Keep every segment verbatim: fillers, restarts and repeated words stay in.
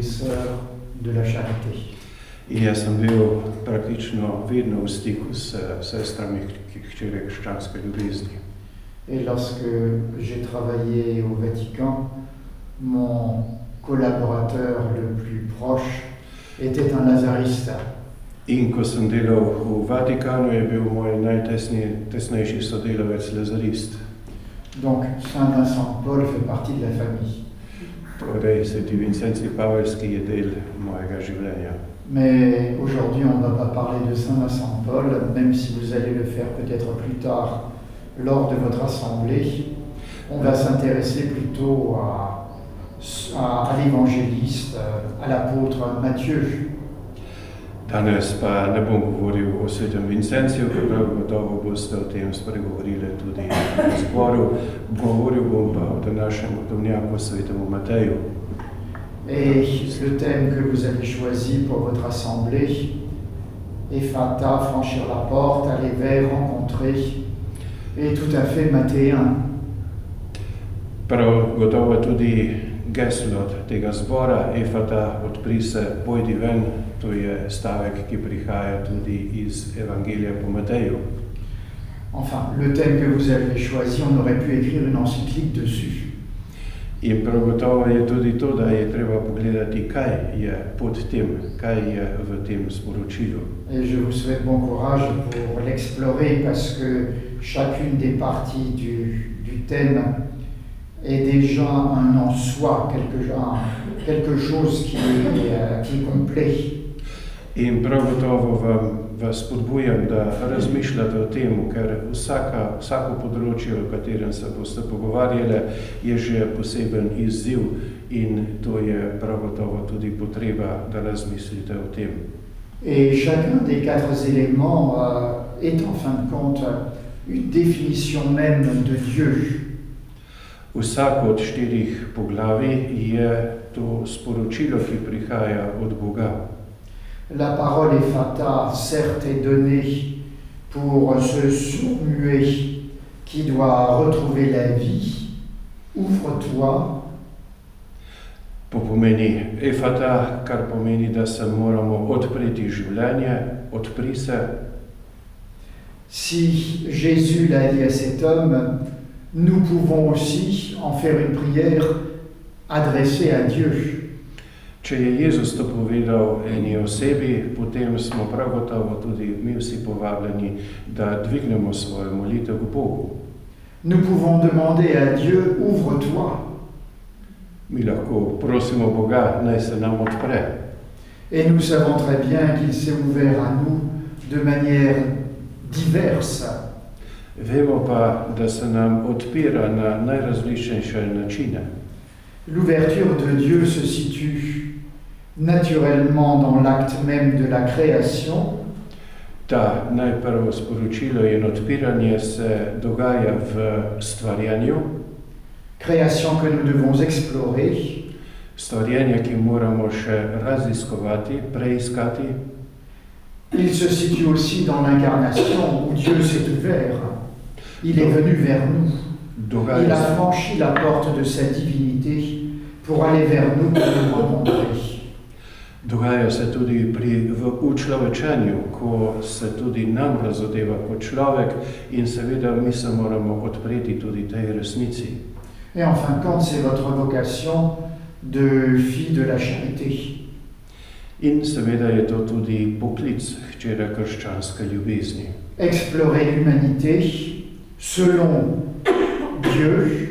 sœurs de la charité. In jaz sem bil praktično vedno v stiku s sestrami hčere krščanske ljubezni. Et lorsque j'ai travaillé au Vatican, mon collaborateur le plus proche était un lazariste. In ko sem delal v Vatikanu, je bil moj najtesnejši sodelavec lazarist. Donc Saint Vincent de Paul fait partie de la famille. Torej, Sveti Vincenci Paveljski je del mojega življenja. Mais aujourd'hui, on ne va pas parler de Saint Vincent de Paul, même si vous allez le faire peut-être plus tard lors de votre assemblée. On va s'intéresser plutôt à, à, à l'évangéliste, à l'apôtre Matthieu. Danes pa ne bom govoril o Svetem Vincenciju, prav gotovo boste o tem spregovorili tudi v zboru. Govoril bom pa o današnjem potomnjaku Svetemu Mateju. Et le thème que vous avez choisi pour votre assemblée, Ephata, franchir la porte, aller vers, rencontrer, est tout à fait mathéen. Prav gotovo tudi geslo tega zbora, Ephata, odpri se, pojdi ven, to je stavek, ki prihaja tudi iz Evangelija po Mateju. Enfin, le thème que vous avez choisi, on aurait pu écrire une encyclique dessus. In prav gotovo je tudi to, da je treba pogledati, kaj je pod tem, kaj je v tem sporočilu. Et je vous souhaite bon courage pour l'explorer parce que chacune des parties du, du thème est déjà un en soi, quelque, un, quelque chose qui est, qui est complet. In prav gotovo vam, vas spodbujam, da razmišljate o tem, ker vsaka, vsako področje, o katerem se boste pogovarjali, je že poseben izziv in to je prav gotovo tudi potreba, da razmislite o tem. Et chacun des quatre éléments euh, est en fin de compte une définition même de Dieu. Vsako od štirih poglavij je to sporočilo, ki prihaja od Boga. La parole Ephata, certes, est donnée pour ce sourd-muet qui doit retrouver la vie. Ouvre-toi. To pomeni Ephata, kar pomeni, da se moramo odpreti življenje, odpri se. Si Jésus l'a dit à cet homme, nous pouvons aussi en faire une prière adressée à Dieu. Če je Jezus to povedal eni osebi, potem smo prav gotovo tudi mi vsi povabljeni, da dvignemo svojo molitev k Bogu. Nous pouvons demander à Dieu, ouvre-toi. Mi lahko prosimo Boga, naj se nam odpre. Et nous savons très bien qu'il s'est ouvert à nous de manière diverse. Vemo pa, da se nam odpira na najrazličnejše načine. L'ouverture de Dieu se situe naturellement dans l'acte même de la création. Ta najprvo sporočilo in odpiranje se dogaja v stvarjanju. Création que nous devons explorer. Stvarjanje, ki moramo še raziskovati, preiskati. Il se situe aussi dans l'incarnation où Dieu s'est ouvert. Il est venu vers nous. Il a franchi la porte de sa divinité pour aller vers nous pour nous rencontrer. Dogaja se tudi pri, v učlovečenju, ko se tudi nam razodeva kot človek in seveda mi se moramo odpreti tudi tej resnici. Et en fin de compte, c'est votre vocation de fille de la charité. In seveda je to tudi poklic hčere krščanske ljubezni. Explorer l'humanité selon Dieu.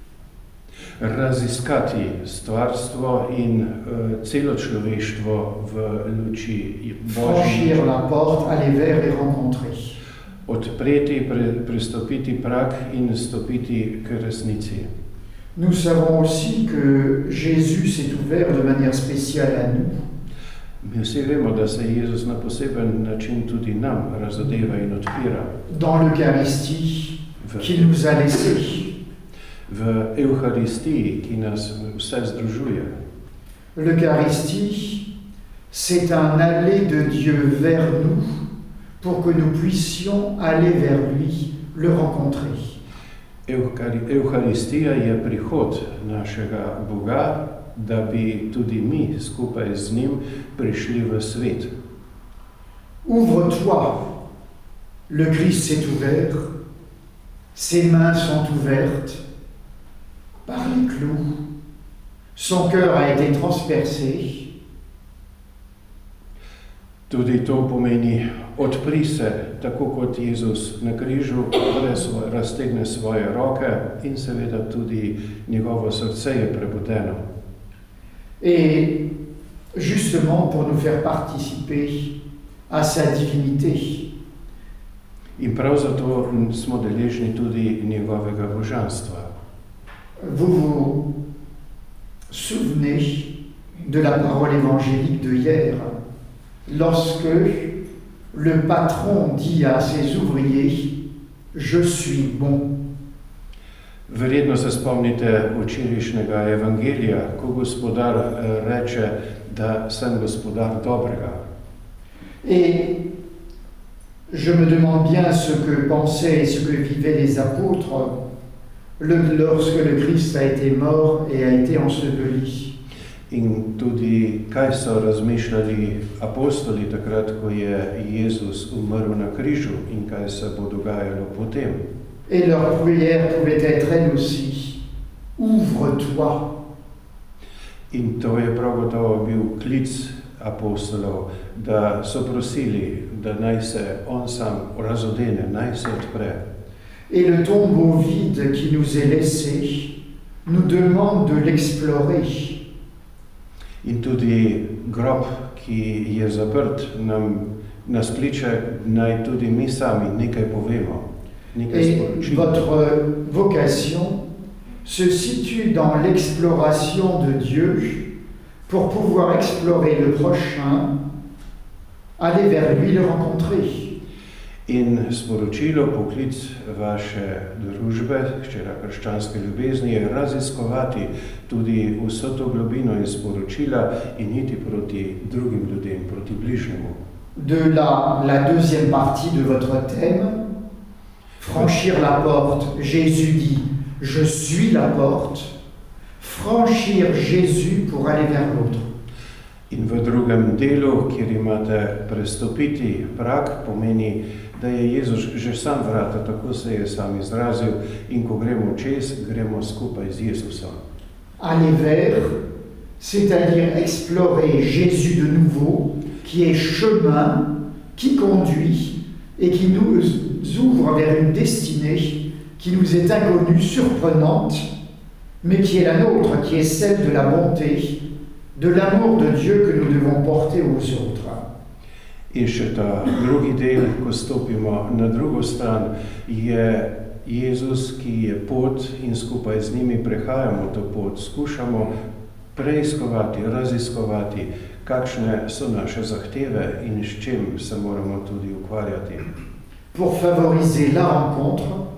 Raziskati stvarstvo in uh, celo človeštvo v luči Božje. Franchir la porte, aller vers et rencontrer. Odpreti, pre, prestopiti prag in stopiti k resnici. Nous savons aussi que Jésus s'est ouvert de manière spéciale à nous. Mi vsi vemo, da se Jezus na poseben način tudi nam razodeva in odpira. Dans l'Eucharistie qu'il nous a laissé. V Eucharistiji, ki nas vse združuje. L'Eucharistie, c'est un aller de Dieu vers nous pour que nous puissions aller vers lui, le rencontrer. Eucharistija je prihod našega Boga da bi tudi mi skupaj z njim prišli v svet. Ouvre-toi. Le Christ s'est ouvert, ses mains sont ouvertes par les clous, son cœur a été transpercé. Tudi to pomeni, odpri se, tako kot Jezus na križu, svoj, raztegne svoje roke in seveda tudi njegovo srce je prebudeno. Et justement pour nous faire participer à sa divinité. In prav zato smo deležni tudi njegovega božanstva. Vous vous souvenez de la parole évangélique de hier, lorsque le patron dit à ses ouvriers, je suis bon. Verjetno se spomnite včerajšnjega evangelija, ko gospodar reče, da sem gospodar dobrega. Et je me demande bien ce que pensaient et ce que vivaient les apôtres le, lorsque le Christ a été mort et a été enseveli. In tudi, kaj so razmišljali apostoli takrat, ko je Jezus umrl na križu in kaj se bo dogajalo potem. Et leur prière pouvait être elle aussi, ouvre-toi. In to je prav gotovo bil klic apostolov, da so prosili, da naj se on sam razodene, naj se odpre. Et le tombeau vide qui nous est laissé nous demande de l'explorer. In tudi grob, ki je zaprt, nam nas kliče, naj tudi mi sami nekaj povemo, nekaj sporočimo. Et votre vocation se situe dans l'exploration de Dieu pour pouvoir explorer le prochain, aller vers lui, le rencontrer. In sporočilo, poklic vaše družbe, hčera krščanske ljubezni, je raziskovati tudi vso to globino in sporočila in iti proti drugim ljudem, proti bližnjemu. De la, la deuxième partie de votre thème, franchir la porte, Jésus dit, je suis la porte, franchir Jésus pour aller vers l'autre. In v drugem delu, kjer imate prestopiti prag, pomeni, da je Jezus že sam vrata, tako se je sam izrazil, in ko gremo čez, gremo skupaj z Jezusom. Aller vers, c'est-à-dire explorer Jésus de nouveau, qui est chemin, qui conduit et qui nous ouvre vers une destinée qui nous est inconnue, surprenante, mais qui est la nôtre, qui est celle de la bonté, de l'amour de Dieu que nous devons porter aux autres. In še ta drugi del, ko stopimo na drugo stran, je Jezus, ki je pot in skupaj z njimi prehajamo to pot, skušamo preiskovati, raziskovati, kakšne so naše zahteve in s čim se moramo tudi ukvarjati. Pour favoriser la rencontre,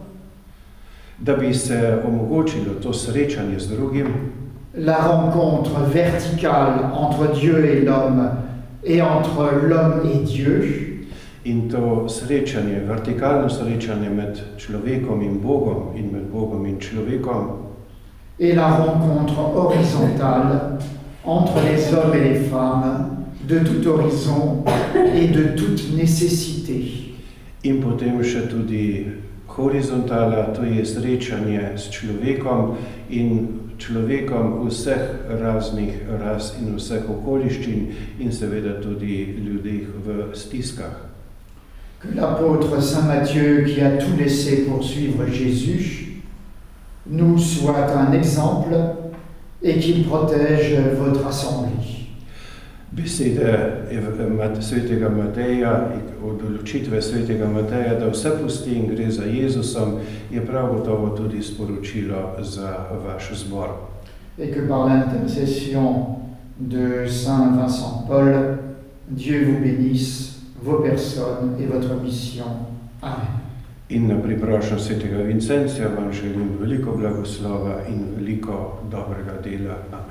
da bi se omogočilo to srečanje z drugim, la rencontre verticale entre Dieu et l'homme et entre l'homme et Dieu, in to srečanje, vertikalno srečanje med človekom in Bogom in med Bogom in človekom, et la rencontre horizontale entre les hommes et les femmes de tout horizon et de toute nécessité. In potem še tudi horizontala, to je srečanje s človekom in človekom vseh raznih ras in vseh okoliščin in seveda tudi ljudeh v stiskah. Que l'apôtre Saint Matthieu, qui a tout laissé pour suivre Jésus, nous soit un exemple et qu'il protège votre assemblée. Besede svetega Mateja, od odločitve svetega Mateja, da vse pusti in gre za Jezusom, je prav gotovo tudi sporočilo za vaš zbor. Et que par l'intercession de Saint Vincent Paul, Dieu vous bénisse, vos personnes et votre mission. Amen. In na priprošnjo svetega Vincencija vam želim veliko blagoslova in veliko dobrega dela.